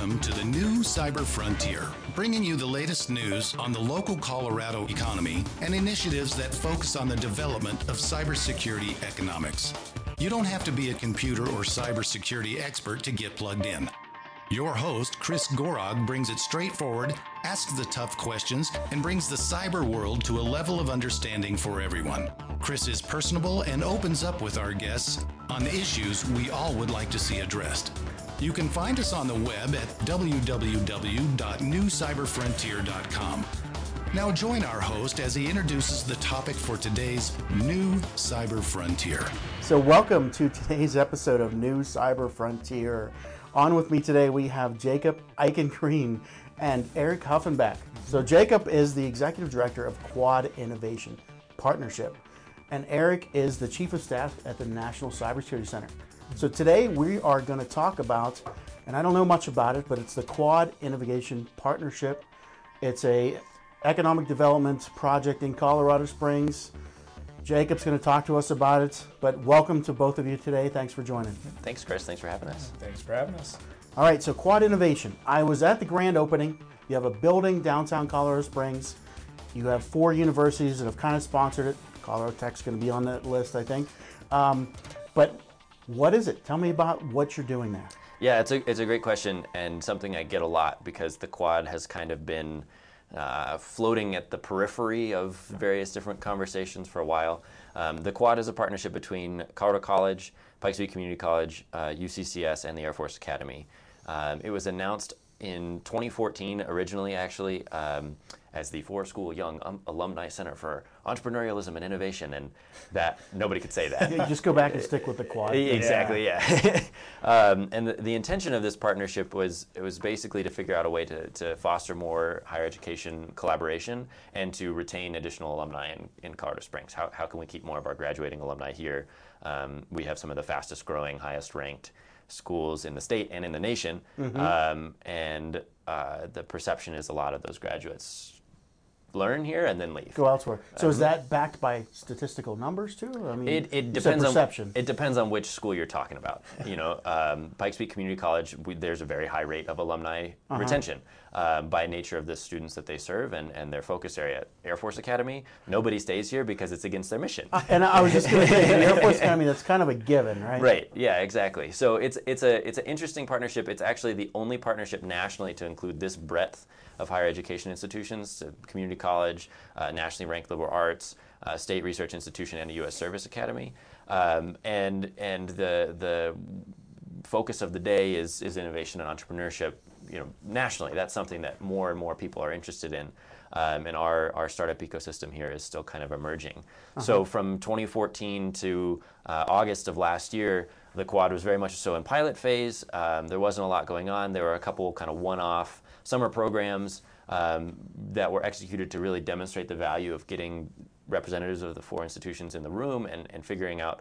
Welcome to the new Cyber Frontier, bringing you the latest news on the local Colorado economy and initiatives that focus on the development of cybersecurity economics. You don't have to be a computer or cybersecurity expert to get plugged in. Your host, Chris Gorog, brings it straightforward, asks the tough questions, and brings the cyber world to a level of understanding for everyone. Chris is personable and opens up with our guests on the issues we all would like to see addressed. You can find us on the web at www.newcyberfrontier.com. Now join our host as he introduces the topic for today's New Cyber Frontier. So welcome to today's episode of New Cyber Frontier. On with me today we have Jacob Eichengreen and Eric Huffenbach. So Jacob is the Executive Director of Quad Innovation Partnership, and Eric is the Chief of Staff at the National Cybersecurity Center. So today we are going to talk about, and I don't know much about it, but it's the Quad Innovation Partnership. It's a economic development project in Colorado Springs. Jacob's going to talk to us about it, but welcome to both of you today. Thanks for joining. Thanks, Chris. Thanks for having us. Thanks for having us. All right, so Quad Innovation. I was at the grand opening. You have a building downtown Colorado Springs. You have 4 universities that have kind of sponsored it. Colorado Tech's going to be on that list, I think. But what is it? Tell me about what you're doing there. Yeah, it's a great question and something I get a lot because the Quad has kind of been floating at the periphery of various different conversations for a while. The Quad is a partnership between Colorado College, Pikes Peak Community College, UCCS, and the Air Force Academy. It was announced in 2014 originally, actually, as the Four-School Young Alumni Center for Entrepreneurialism and Innovation, and that nobody could say that. You just go back and stick with the Quad. Exactly, yeah. And the intention of this partnership was basically to figure out a way to foster more higher education collaboration and to retain additional alumni in Colorado Springs. How can we keep more of our graduating alumni here? We have some of the fastest growing, highest ranked schools in the state and in the nation, and the perception is a lot of those graduates learn here and then leave. Go elsewhere. So is that backed by statistical numbers too? I mean, it depends on perception. It depends on which school you're talking about. You know, Pikes Peak Community College, there's a very high rate of alumni retention by nature of the students that they serve and their focus area. Air Force Academy, nobody stays here because it's against their mission. And I was just going to say, the Air Force Academy, that's kind of a given, right? Right. Yeah. Exactly. So it's an interesting partnership. It's actually the only partnership nationally to include this breadth of higher education institutions: community college, nationally ranked liberal arts, state research institution, and a U.S. Service Academy. And the focus of the day is innovation and entrepreneurship. You know, nationally, that's something that more and more people are interested in. And our startup ecosystem here is still kind of emerging. So from 2014 to August of last year, the Quad was very much so in pilot phase. There wasn't a lot going on. There were a couple kind of one-off summer programs that were executed to really demonstrate the value of getting representatives of the 4 institutions in the room and figuring out,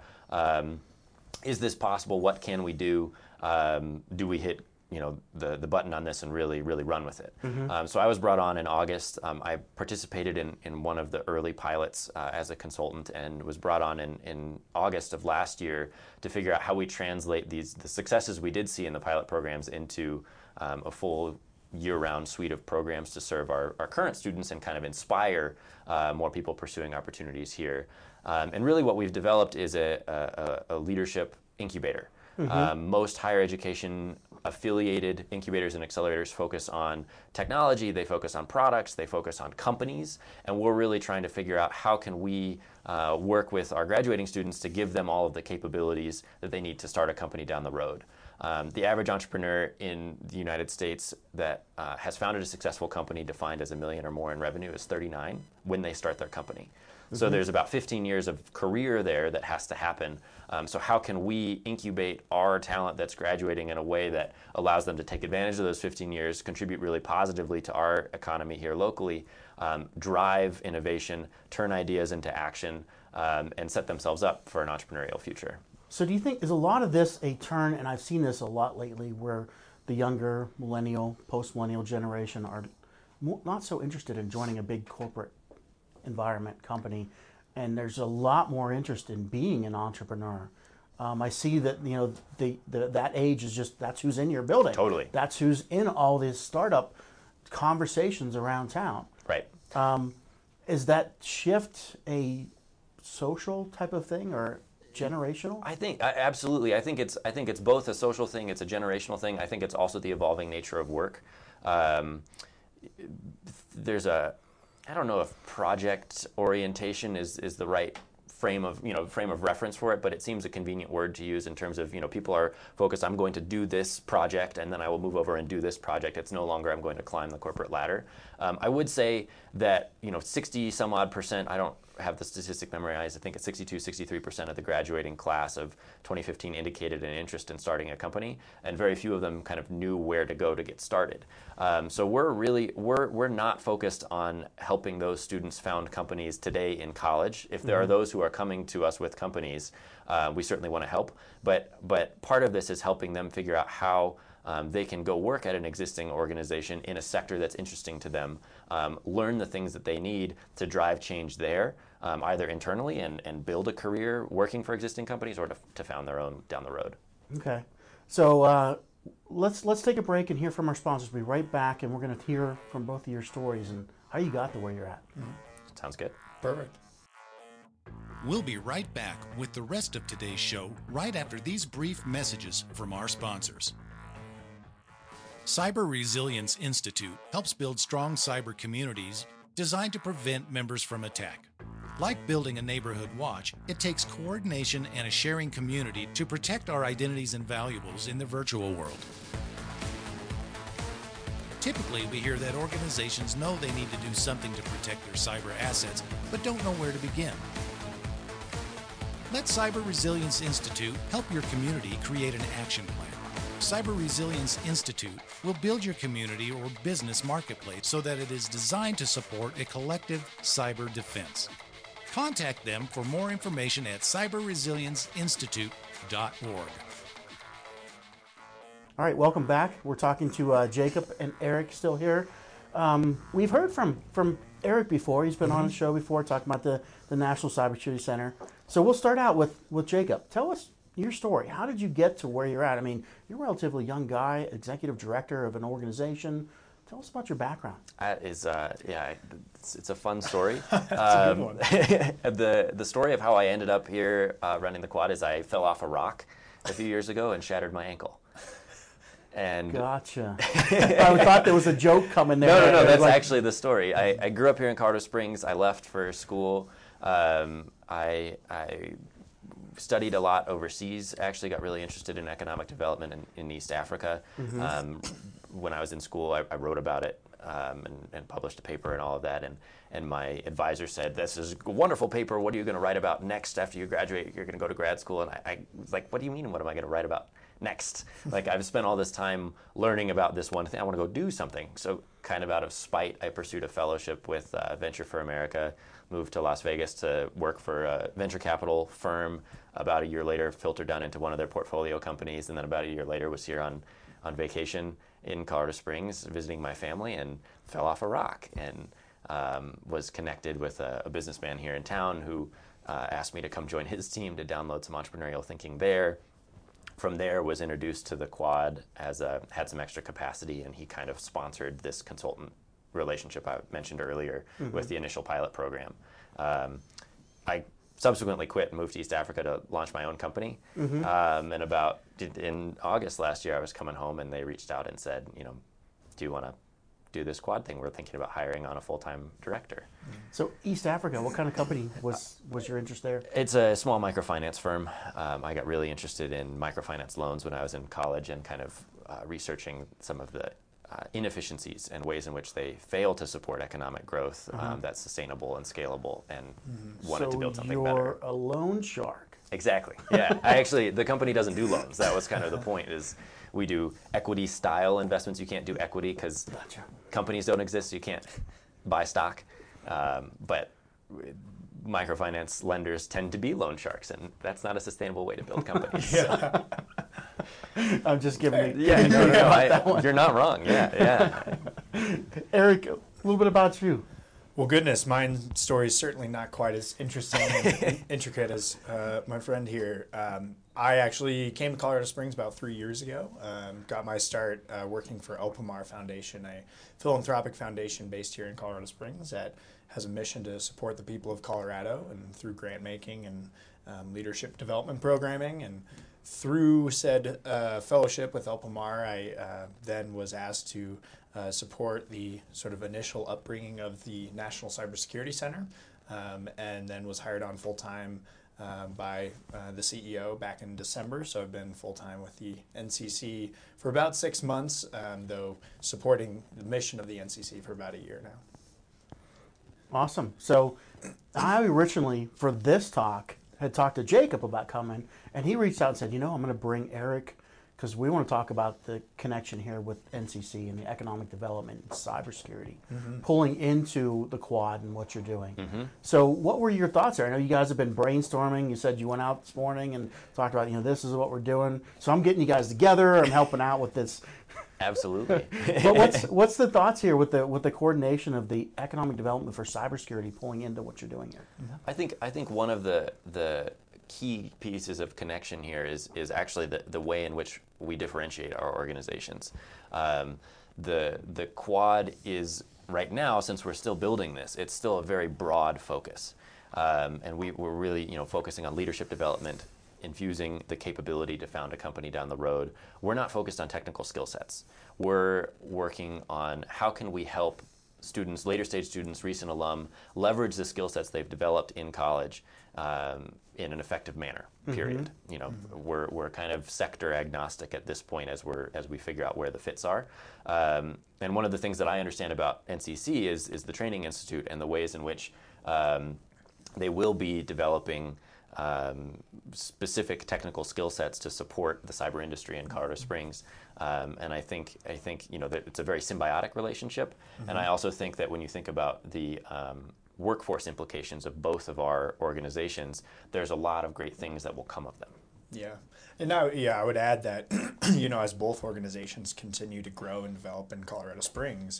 is this possible? What can we do? Do we hit the button on this and really run with it? So I was brought on in August. I participated in one of the early pilots as a consultant and was brought on in August of last year to figure out how we translate the successes we did see in the pilot programs into a full year-round suite of programs to serve our current students and kind of inspire more people pursuing opportunities here. And really what we've developed is a leadership incubator. Most higher education affiliated incubators and accelerators focus on technology, they focus on products, they focus on companies, and we're really trying to figure out how can we work with our graduating students to give them all of the capabilities that they need to start a company down the road. The average entrepreneur in the United States that has founded a successful company defined as $1 million or more in revenue is 39 when they start their company. So there's about 15 years of career there that has to happen. So how can we incubate our talent that's graduating in a way that allows them to take advantage of those 15 years, contribute really positively to our economy here locally, drive innovation, turn ideas into action, and set themselves up for an entrepreneurial future? So do you think, is a lot of this a turn, and I've seen this a lot lately, where the younger millennial, post-millennial generation are not so interested in joining a big corporate environment company, and there's a lot more interest in being an entrepreneur. I see that that age is just that's who's in your building. Totally. That's who's in all these startup conversations around town. Right. Is that shift a social type of thing or generational? I think absolutely. I think it's both a social thing. It's a generational thing. I think it's also the evolving nature of work. There's I don't know if project orientation is the right frame of reference for it, but it seems a convenient word to use in terms of, people are focused, I'm going to do this project and then I will move over and do this project. It's no longer I'm going to climb the corporate ladder. I would say that 60 some odd percent, I don't have the statistic memorized, I think it's 63% of the graduating class of 2015 indicated an interest in starting a company, and very few of them kind of knew where to go to get started. So we're not focused on helping those students found companies today in college. If there are those who are coming to us with companies, we certainly want to help. But part of this is helping them figure out how they can go work at an existing organization in a sector that's interesting to them, learn the things that they need to drive change there, either internally and build a career working for existing companies, or to found their own down the road. Okay. So let's take a break and hear from our sponsors. We'll be right back, and we're going to hear from both of your stories and how you got to where you're at. Sounds good. Perfect. We'll be right back with the rest of today's show right after these brief messages from our sponsors. Cyber Resilience Institute helps build strong cyber communities designed to prevent members from attack. Like building a neighborhood watch, it takes coordination and a sharing community to protect our identities and valuables in the virtual world. Typically, we hear that organizations know they need to do something to protect their cyber assets, but don't know where to begin. Let Cyber Resilience Institute help your community create an action plan. Cyber Resilience Institute will build your community or business marketplace so that it is designed to support a collective cyber defense. Contact them for more information at cyberresilienceinstitute.org. All right, welcome back. We're talking to Jacob and Eric still here. We've heard from Eric before. He's been on the show before talking about the National Cybersecurity Center. So we'll start out with Jacob. Tell us your story. How did you get to where you're at? I mean, you're a relatively young guy, executive director of an organization. Tell us about your background. That is, it's a fun story. It's a good one. The story of how I ended up here running the quad is I fell off a rock a few years ago and shattered my ankle. And gotcha. I thought there was a joke coming there. No, that's actually the story. I grew up here in Colorado Springs. I left for school. I studied a lot overseas. Actually got really interested in economic development in East Africa. When I was in school, I wrote about it and published a paper and all of that. And my advisor said, "This is a wonderful paper. What are you going to write about next after you graduate? You're going to go to grad school." And I was like, "What do you mean? What am I going to write about next?" Like, I've spent all this time learning about this one thing. I want to go do something. So kind of out of spite, I pursued a fellowship with Venture for America, moved to Las Vegas to work for a venture capital firm. About a year later, filtered down into one of their portfolio companies. And then about a year later was here on vacation in Colorado Springs, visiting my family, and fell off a rock and was connected with a businessman here in town who asked me to come join his team to download some entrepreneurial thinking there. From there, was introduced to the quad had some extra capacity, and he kind of sponsored this consultant relationship I mentioned earlier with the initial pilot program. I subsequently quit and moved to East Africa to launch my own company. And in August last year, I was coming home, and they reached out and said, do you want to do this quad thing? We're thinking about hiring on a full-time director. So East Africa, what kind of company was your interest there? It's a small microfinance firm. I got really interested in microfinance loans when I was in college and kind of researching some of the inefficiencies and ways in which they fail to support economic growth that's sustainable and scalable, and wanted to build something better. So you're a loan shark. Exactly. Yeah. The company doesn't do loans. That was kind of the point, is we do equity style investments. You can't do equity because companies don't exist, so you can't buy stock. But microfinance lenders tend to be loan sharks, and that's not a sustainable way to build companies. So. I'm just giving you. You're not wrong. Yeah. Eric, a little bit about you. Well, goodness, my story is certainly not quite as interesting and intricate as my friend here. I actually came to Colorado Springs about 3 years ago. Got my start working for Opamar Foundation, a philanthropic foundation based here in Colorado Springs that has a mission to support the people of Colorado and through grant making and leadership development programming. And through said fellowship with Opamar, I then was asked to support the sort of initial upbringing of the National Cybersecurity Center, and then was hired on full-time by the CEO back in December. So I've been full-time with the NCC for about 6 months, though supporting the mission of the NCC for about a year now. Awesome. So I originally, for this talk, had talked to Jacob about coming, and he reached out and said, I'm going to bring Eric because we want to talk about the connection here with NCC and the economic development and cybersecurity, pulling into the quad and what you're doing. So what were your thoughts there? I know you guys have been brainstorming. You said you went out this morning and talked about, this is what we're doing. So I'm getting you guys together. I'm helping out with this. Absolutely. But what's the thoughts here with the coordination of the economic development for cybersecurity pulling into what you're doing here? I think one of the key pieces of connection here is actually the way in which we differentiate our organizations. The quad is right now, since we're still building this, it's still a very broad focus, and we're really focusing on leadership development, infusing the capability to found a company down the road. We're not focused on technical skill sets. We're working on how can we help students, later stage students, recent alum, leverage the skill sets they've developed in college in an effective manner, period. We're kind of sector agnostic at this point as we figure out where the fits are. And one of the things that I understand about NCC is the Training Institute and the ways in which they will be developing specific technical skill sets to support the cyber industry in Colorado Springs, and I think that it's a very symbiotic relationship. And I also think that when you think about the workforce implications of both of our organizations, there's a lot of great things that will come of them. Yeah, and now I would add that as both organizations continue to grow and develop in Colorado Springs,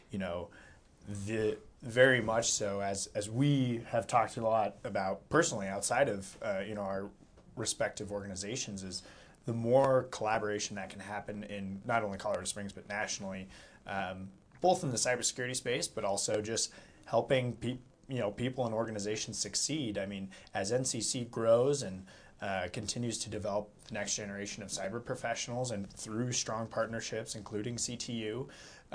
very much so as we have talked a lot about personally outside of our respective organizations, is the more collaboration that can happen in not only Colorado Springs but nationally, both in the cybersecurity space but also just helping people and organizations succeed. I mean, as NCC grows and continues to develop the next generation of cyber professionals, and through strong partnerships, including CTU,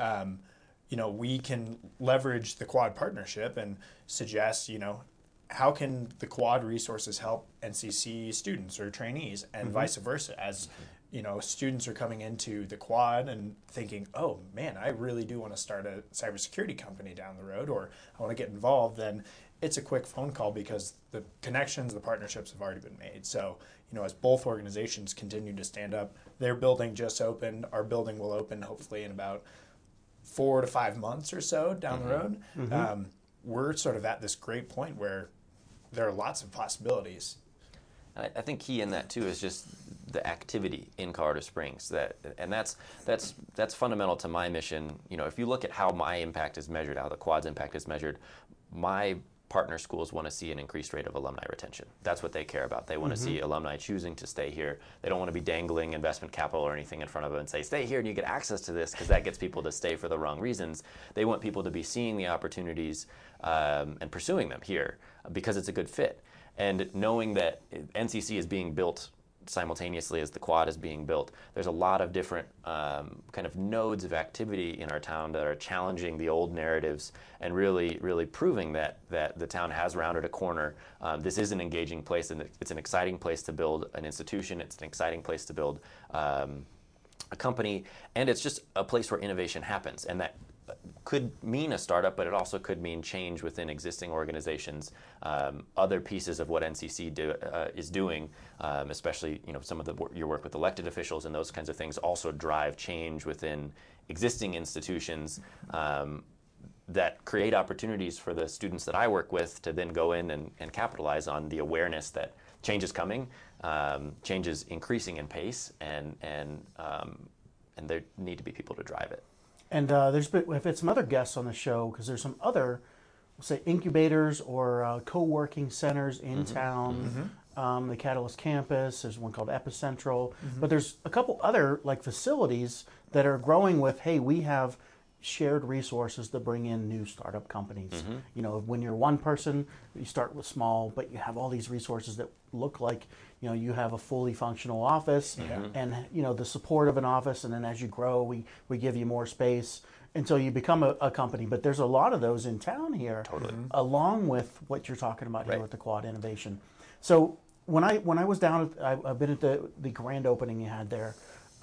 we can leverage the quad partnership and suggest, how can the quad resources help NCC students or trainees, and vice versa. As students are coming into the quad and thinking, oh man, I really do want to start a cybersecurity company down the road, or I want to get involved, then it's a quick phone call because the connections, the partnerships have already been made. So, as both organizations continue to stand up, their building just opened, our building will open hopefully in about 4 to 5 months or so down the road. We're sort of at this great point where there are lots of possibilities. I think key in that too is just the activity in Colorado Springs. That's fundamental to my mission. If you look at how my impact is measured, how the quad's impact is measured, my partner schools want to see an increased rate of alumni retention. That's what they care about. They want to see alumni choosing to stay here. They don't want to be dangling investment capital or anything in front of them and say, stay here and you get access to this, because that gets people to stay for the wrong reasons. They want people to be seeing the opportunities and pursuing them here because it's a good fit. And knowing that NCC is being built simultaneously as the quad is being built, there's a lot of different kind of nodes of activity in our town that are challenging the old narratives and really, really proving that the town has rounded a corner. This is an engaging place, and it's an exciting place to build an institution. It's an exciting place to build a company, and it's just a place where innovation happens, and that could mean a startup, but it also could mean change within existing organizations. Other pieces of what NCC is doing, especially some of your work with elected officials and those kinds of things, also drive change within existing institutions that create opportunities for the students that I work with to then go in and capitalize on the awareness that change is coming, change is increasing in pace, and there need to be people to drive it. And we've had some other guests on the show because there's some other, we'll say, incubators or co-working centers in town. the Catalyst campus. There's one called Epicentral, but there's a couple other like facilities that are growing with, hey, we have shared resources to bring in new startup companies. You know, when you're one person, you start with small, but you have all these resources that look like, you know, you have a fully functional office and, you know, the support of an office. And then as you grow, we give you more space until you become a company. But there's a lot of those in town here, along with what you're talking about here with the Quad Innovation. So when I was down, I've been at the grand opening you had there.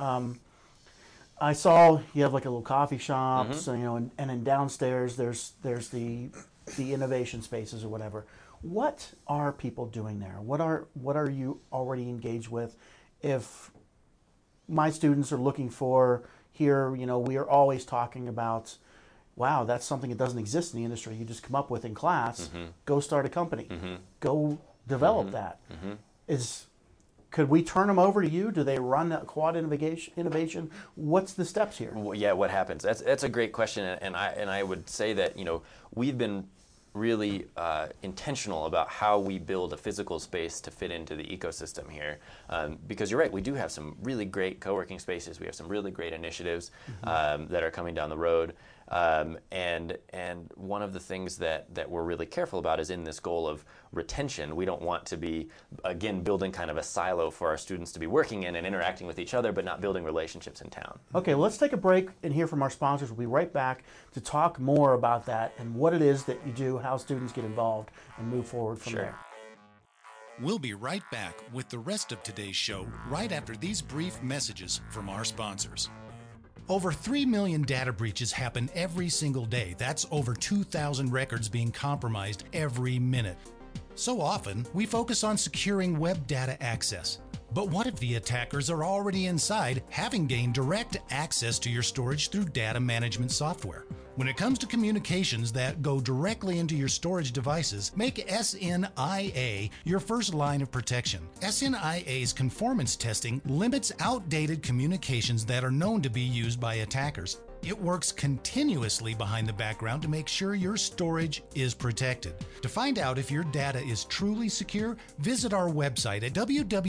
I saw you have like a little coffee shop, so, you know, and then downstairs there's the innovation spaces or whatever. What are people doing there? What are you already engaged with? If my students are looking for here, you know, we are always talking about, wow, that's something that doesn't exist in the industry. You just come up with in class. Go start a company. Go develop that. Could we turn them over to you? Do they run a Quad Innovation? What's the steps here? Well, yeah, what happens? That's a great question, and I would say that, you know, we've been really intentional about how we build a physical space to fit into the ecosystem here, because you're right, we do have some really great co-working spaces. We have some really great initiatives that are coming down the road. And one of the things that we're really careful about is in this goal of retention. We don't want to be, again, building kind of a silo for our students to be working in and interacting with each other, but not building relationships in town. Okay, well, let's take a break and hear from our sponsors. We'll be right back to talk more about that and what it is that you do, how students get involved, and move forward from there. We'll be right back with the rest of today's show right after these brief messages from our sponsors. Over 3 million data breaches happen every single day. That's over 2,000 records being compromised every minute. So often, we focus on securing web data access. But what if the attackers are already inside, having gained direct access to your storage through data management software? When it comes to communications that go directly into your storage devices, make SNIA your first line of protection. SNIA's conformance testing limits outdated communications that are known to be used by attackers. It works continuously behind the background to make sure your storage is protected. To find out if your data is truly secure, visit our website at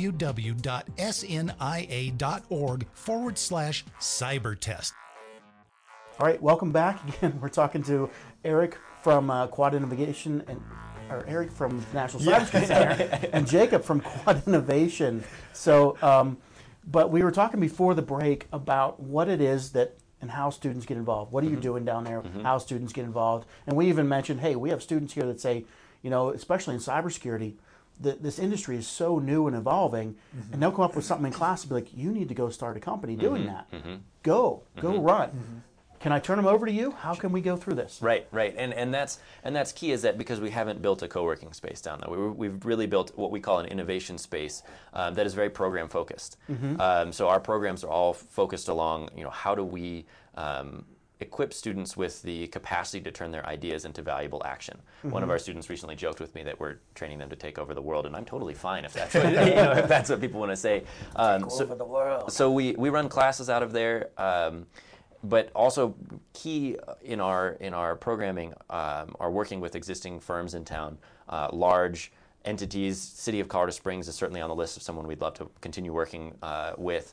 www.snia.org/cybertest. All right, welcome back. Again, we're talking to Eric from Quad Innovation, or Eric from National Cybersecurity Center, and Jacob from Quad Innovation. So, but we were talking before the break about what it is that and how students get involved. What are you doing down there? How students get involved? And we even mentioned, hey, we have students here that say, you know, especially in cybersecurity, this industry is so new and evolving, and they'll come up with something in class and be like, you need to go start a company doing that. Go run. Can I turn them over to you? How can we go through this? Right, and that's key, is that because we haven't built a co-working space down there. We've really built what we call an innovation space that is very program focused. So our programs are all focused along, you know, how do we equip students with the capacity to turn their ideas into valuable action. One of our students recently joked with me that we're training them to take over the world, and I'm totally fine if that's what, you know, if that's what people want to say. Take over the world. So we run classes out of there. But also key in our programming are working with existing firms in town, large entities. City of Colorado Springs is certainly on the list of someone we'd love to continue working with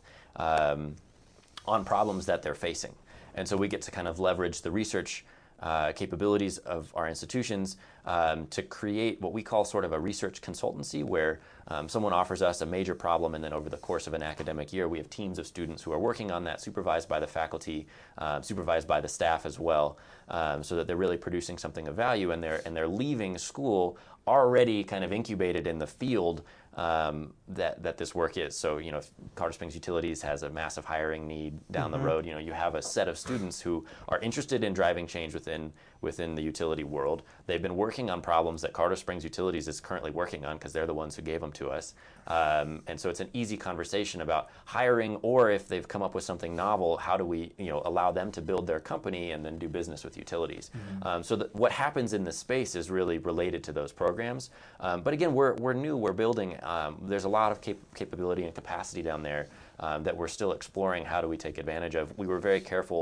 on problems that they're facing. And so we get to kind of leverage the research capabilities of our institutions to create what we call sort of a research consultancy, where someone offers us a major problem, and then over the course of an academic year, we have teams of students who are working on that, supervised by the faculty, supervised by the staff as well, so that they're really producing something of value, and they're leaving school already kind of incubated in the field that this work is. So, you know, if Colorado Springs Utilities has a massive hiring need down the road, you know, you have a set of students who are interested in driving change within the utility world. They've been working on problems that Colorado Springs Utilities is currently working on, because they're the ones who gave them to us. And so it's an easy conversation about hiring, or if they've come up with something novel, how do we, you know, allow them to build their company and then do business with utilities. So what happens in this space is really related to those programs. But again, we're new, we're building. There's a lot of capability and capacity down there that we're still exploring how do we take advantage of. We were very careful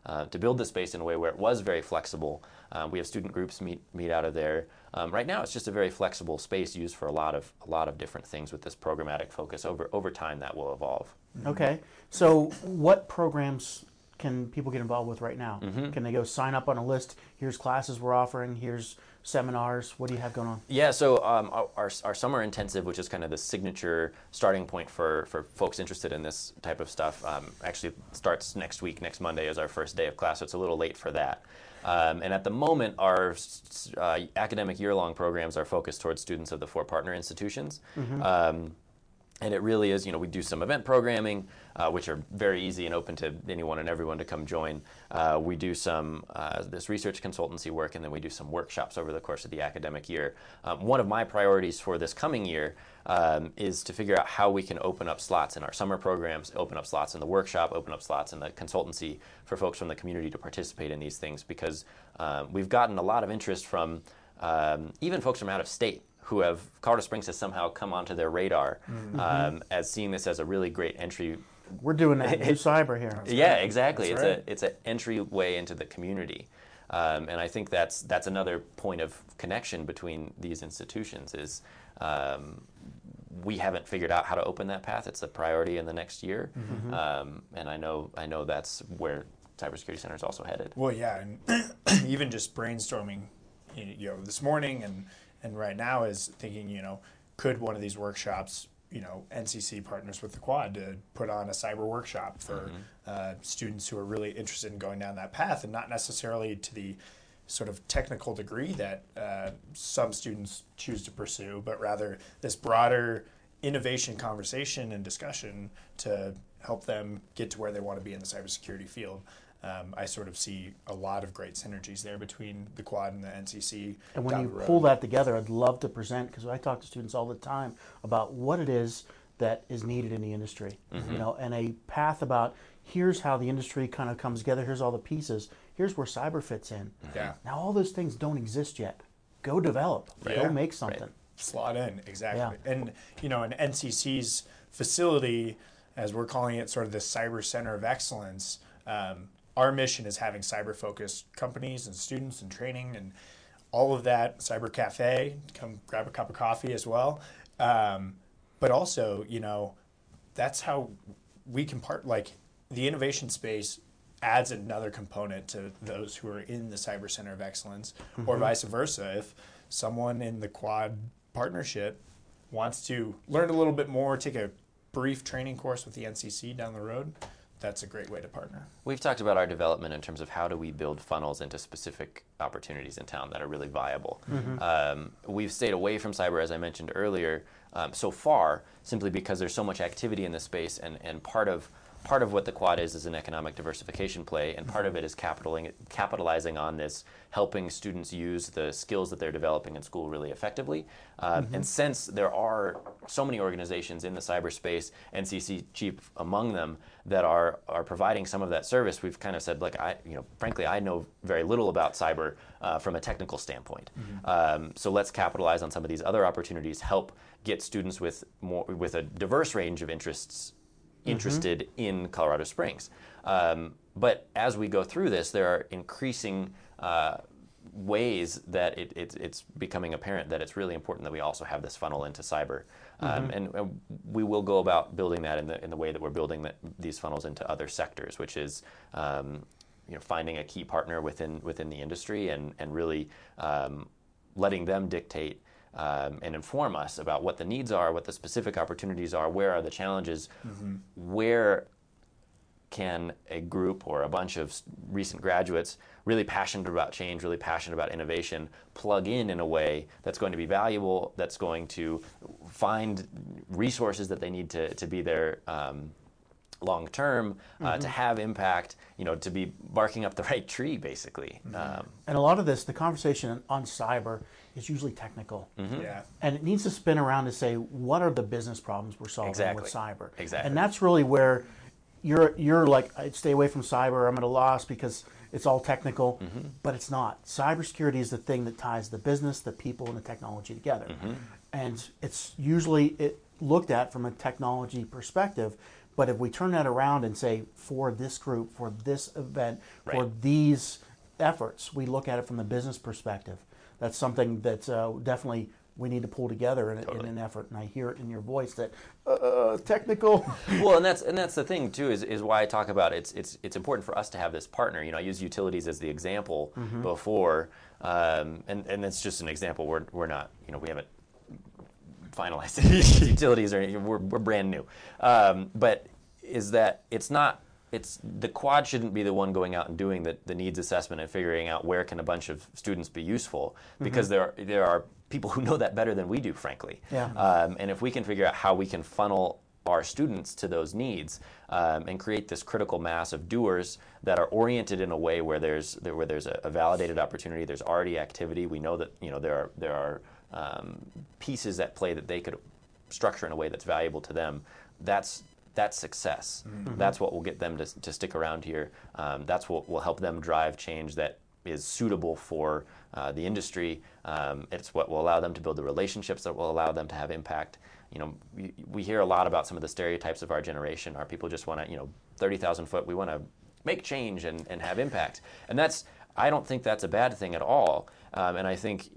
to build the space in a way where it was very flexible. We have student groups meet out of there. Right now, it's just a very flexible space used for a lot of different things with this programmatic focus. Over time, that will evolve. Okay. So what programs can people get involved with right now? Can they go sign up on a list? Here's classes we're offering. Here's seminars. What do you have going on? Yeah, so our summer intensive, which is kind of the signature starting point for folks interested in this type of stuff, actually starts next week. Next Monday is our first day of class, so it's a little late for that. And at the moment, our academic year-long programs are focused towards students of the 4 partner institutions. And it really is, we do some event programming, which are very easy and open to anyone and everyone to come join. We do some this research consultancy work, and then we do some workshops over the course of the academic year. One of my priorities for this coming year is to figure out how we can open up slots in our summer programs, open up slots in the workshop, open up slots in the consultancy for folks from the community to participate in these things, because we've gotten a lot of interest from even folks from out of state who Colorado Springs has somehow come onto their radar as seeing this as a really great entry. We're doing that New Cyber here. Yeah, exactly. That's right. It's an entryway into the community, and I think that's another point of connection between these institutions is we haven't figured out how to open that path. It's a priority in the next year, and I know that's where Cybersecurity Center is also headed. Well, yeah, and even just brainstorming, this morning and right now is thinking, could one of these workshops, NCC partners with the Quad to put on a cyber workshop for students who are really interested in going down that path, and not necessarily to the sort of technical degree that some students choose to pursue, but rather this broader innovation conversation and discussion to help them get to where they want to be in the cybersecurity field. I sort of see a lot of great synergies there between the Quad and the NCC. And when you pull that together, I'd love to present, because I talk to students all the time about what it is that is needed in the industry, and a path about here's how the industry kind of comes together, here's all the pieces, here's where cyber fits in. Yeah. Now all those things don't exist yet. Go develop, go make something. Right. Slot in, exactly. Yeah. And, in NCC's facility, as we're calling it, sort of the Cyber Center of Excellence, our mission is having cyber-focused companies and students and training and all of that. Cyber Cafe, come grab a cup of coffee as well. But also, that's how we can the innovation space adds another component to those who are in the Cyber Center of Excellence, or vice versa. If someone in the Quad partnership wants to learn a little bit more, take a brief training course with the NCC down the road, that's a great way to partner. We've talked about our development in terms of how do we build funnels into specific opportunities in town that are really viable. We've stayed away from cyber, as I mentioned earlier, so far, simply because there's so much activity in this space, and part of what the Quad is an economic diversification play, and part of it is capitalizing on this, helping students use the skills that they're developing in school really effectively. And since there are so many organizations in the cyberspace, NCC chief among them, that are providing some of that service, we've kind of said, frankly, I know very little about cyber from a technical standpoint. So let's capitalize on some of these other opportunities, help get students with a diverse range of interests interested in Colorado Springs. But as we go through this, there are increasing ways that it's becoming apparent that it's really important that we also have this funnel into cyber. And we will go about building that in the way that we're building these funnels into other sectors, which is finding a key partner within the industry and really letting them dictate and inform us about what the needs are, what the specific opportunities are, where are the challenges, where can a group or a bunch of recent graduates really passionate about change, really passionate about innovation, plug in a way that's going to be valuable, that's going to find resources that they need to be there long term, to have impact, to be barking up the right tree, basically. And a lot of this, the conversation on cyber is usually technical. Yeah. And it needs to spin around to say, what are the business problems we're solving with cyber? Exactly. And that's really where you're like, I'd stay away from cyber, I'm at a loss because it's all technical, but it's not. Cybersecurity is the thing that ties the business, the people, and the technology together. And it's usually looked at from a technology perspective, But if we turn that around and say, for this group, for this event, for Right. these efforts, we look at it from the business perspective. That's something that definitely we need to pull together in an effort. And I hear it in your voice that technical. Well, and that's the thing too, is why I talk about it's important for us to have this partner. I use utilities as the example before, and it's just an example. We're not, we haven't finalized utilities, or we're brand new. But is that it's the quad shouldn't be the one going out and doing the needs assessment and figuring out where can a bunch of students be useful, because there are people who know that better than we do, frankly. Yeah. And if we can figure out how we can funnel our students to those needs, and create this critical mass of doers that are oriented in a way where there's a validated opportunity, there's already activity. We know that there are pieces at play that they could structure in a way that's valuable to them. That's success. That's what will get them to stick around here. That's what will help them drive change that is suitable for the industry. It's what will allow them to build the relationships that will allow them to have impact. We hear a lot about some of the stereotypes of our generation. Our people just want to, 30,000 foot, we want to make change and have impact. And I don't think that's a bad thing at all. And I think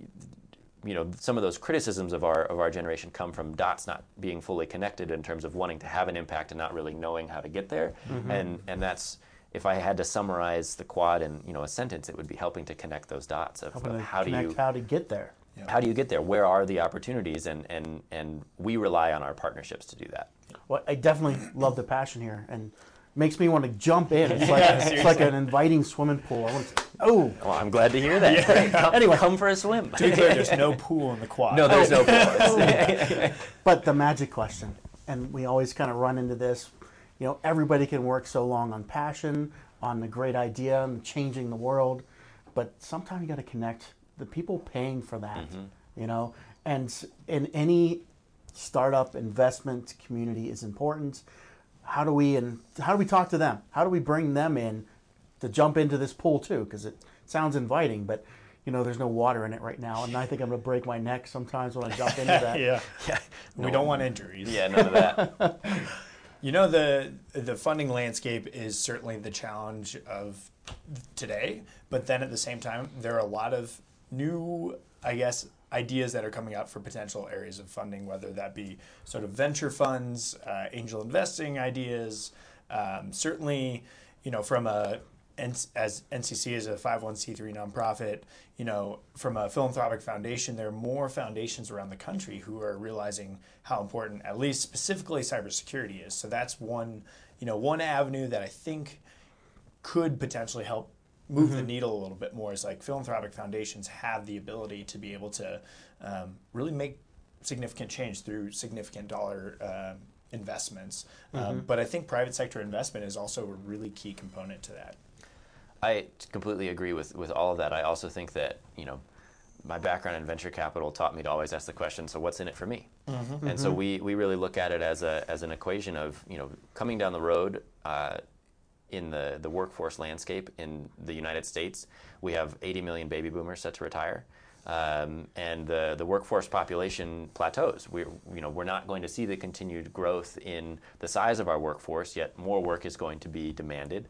some of those criticisms of our generation come from dots not being fully connected in terms of wanting to have an impact and not really knowing how to get there. And that's, if I had to summarize the quad in a sentence, it would be helping to connect those dots of how to get there. Yeah. How do you get there? Where are the opportunities? And we rely on our partnerships to do that. Well, I definitely love the passion here, and makes me want to jump in. It's like an inviting swimming pool. Well, I'm glad to hear that. Anyway, come for a swim. To be clear, there's no pool in the quad. No, there's no pool. But the magic question, and we always kind of run into this, everybody can work so long on passion, on the great idea, and changing the world, but sometimes you got to connect the people paying for that, and in any startup investment community is important. How do we talk to them? How do we bring them in to jump into this pool too? Because it sounds inviting, but there's no water in it right now, and I think I'm going to break my neck sometimes when I jump into that. Yeah. We don't want injuries. Yeah, none of that. The funding landscape is certainly the challenge of today, but then at the same time, there are a lot of new, ideas that are coming up for potential areas of funding, whether that be sort of venture funds, angel investing ideas. Certainly, from as NCC is a 501c3 nonprofit, from a philanthropic foundation, there are more foundations around the country who are realizing how important, at least specifically, cybersecurity is. So that's one avenue that I think could potentially help move the needle a little bit more, is like philanthropic foundations have the ability to be able to really make significant change through significant dollar investments. But I think private sector investment is also a really key component to that. I completely agree with all of that. I also think that, my background in venture capital taught me to always ask the question, so what's in it for me? And so we really look at it as an equation of, coming down the road, in the workforce landscape in the United States, we have 80 million baby boomers set to retire, and the workforce population plateaus. We're not going to see the continued growth in the size of our workforce, yet more work is going to be demanded,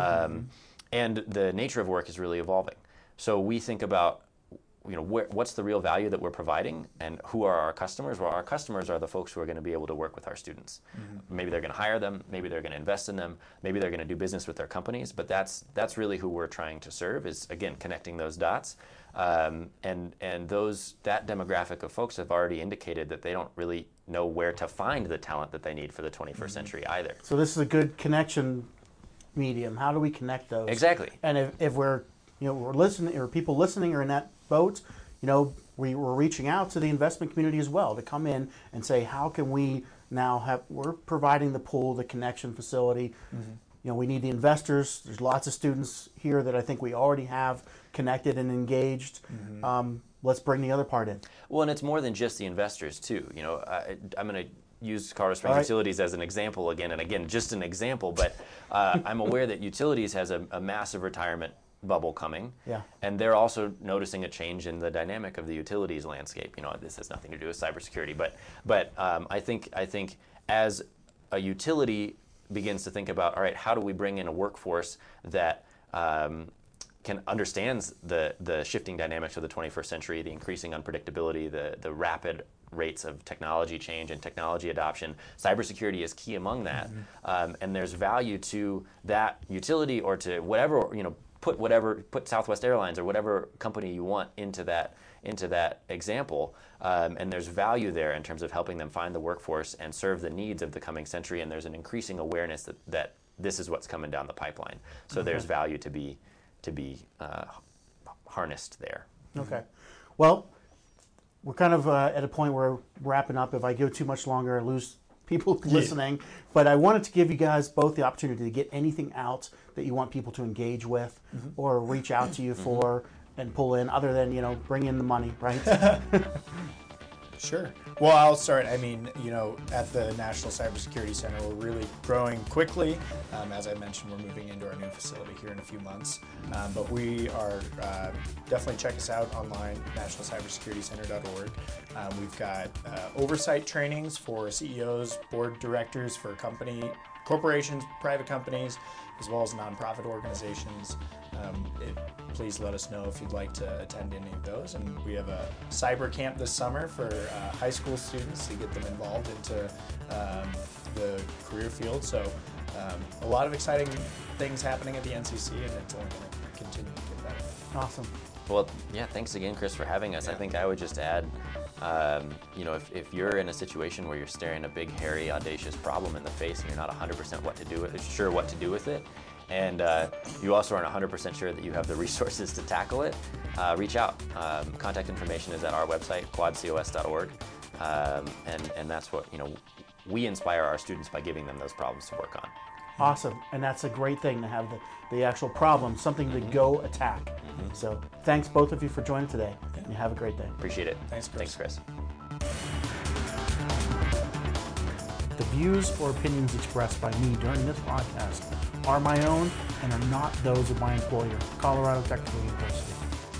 and the nature of work is really evolving. So we think about what's the real value that we're providing, and who are our customers? Well, our customers are the folks who are going to be able to work with our students. Maybe they're going to hire them, maybe they're going to invest in them, maybe they're going to do business with their companies, but that's really who we're trying to serve, is, again, connecting those dots. And that demographic of folks have already indicated that they don't really know where to find the talent that they need for the 21st century either. So this is a good connection medium. How do we connect those? Exactly. And if we're listening, or people listening are in that boat, we're reaching out to the investment community as well to come in and say, how can we now we're providing the pool, the connection facility. We need the investors. There's lots of students here that I think we already have connected and engaged. Let's bring the other part in. Well, and it's more than just the investors too. I'm going to use Colorado Springs Utilities as an example again and again, just an example, but I'm aware that Utilities has a massive retirement bubble coming, and they're also noticing a change in the dynamic of the utilities landscape. This has nothing to do with cybersecurity, but I think as a utility begins to think about, all right, how do we bring in a workforce that understands the shifting dynamics of the 21st century, the increasing unpredictability, the rapid rates of technology change and technology adoption. Cybersecurity is key among that, and there's value to that utility or to whatever, put Southwest Airlines or whatever company you want into that example, and there's value there in terms of helping them find the workforce and serve the needs of the coming century, and there's an increasing awareness that this is what's coming down the pipeline. So there's value to be harnessed there. Okay. Well, we're kind of at a point where we're wrapping up. If I go too much longer, I lose people listening. But I wanted to give you guys both the opportunity to get anything out that you want people to engage with or reach out to you for and pull in, other than, bring in the money, right? Sure. Well, I'll start. I mean, at the National Cybersecurity Center, we're really growing quickly. As I mentioned, we're moving into our new facility here in a few months. But we are definitely check us out online, nationalcybersecuritycenter.org. We've got oversight trainings for CEOs, board directors for corporations, private companies, as well as nonprofit organizations. Please let us know if you'd like to attend any of those. And we have a cyber camp this summer for high school students to get them involved into the career field. So a lot of exciting things happening at the NCC, and it's only going to continue to get better. Awesome. Well, yeah, thanks again, Chris, for having us. Yeah. I think I would just add, if you're in a situation where you're staring a big, hairy, audacious problem in the face and you're not 100% what to do with it, and you also aren't 100% sure that you have the resources to tackle it, reach out. Contact information is at our website, quadcos.org, and that's what we inspire our students by giving them those problems to work on. Awesome, and that's a great thing to have the actual problem, something to go attack. So thanks both of you for joining today, and you have a great day. Appreciate it. Thanks, Chris. The views or opinions expressed by me during this podcast are my own and are not those of my employer, Colorado Technical University.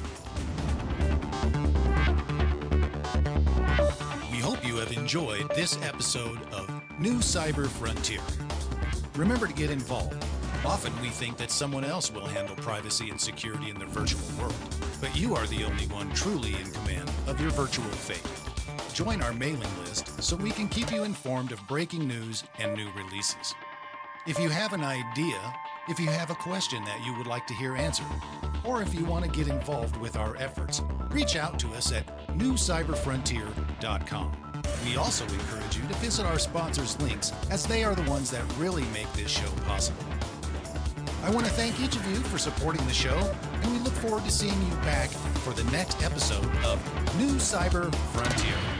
We hope you have enjoyed this episode of New Cyber Frontier. Remember to get involved. Often we think that someone else will handle privacy and security in the virtual world, but you are the only one truly in command of your virtual fate. Join our mailing list so we can keep you informed of breaking news and new releases. If you have an idea, if you have a question that you would like to hear answered, or if you want to get involved with our efforts, reach out to us at newcyberfrontier.com. We also encourage you to visit our sponsors' links, as they are the ones that really make this show possible. I want to thank each of you for supporting the show, and we look forward to seeing you back for the next episode of New Cyber Frontier.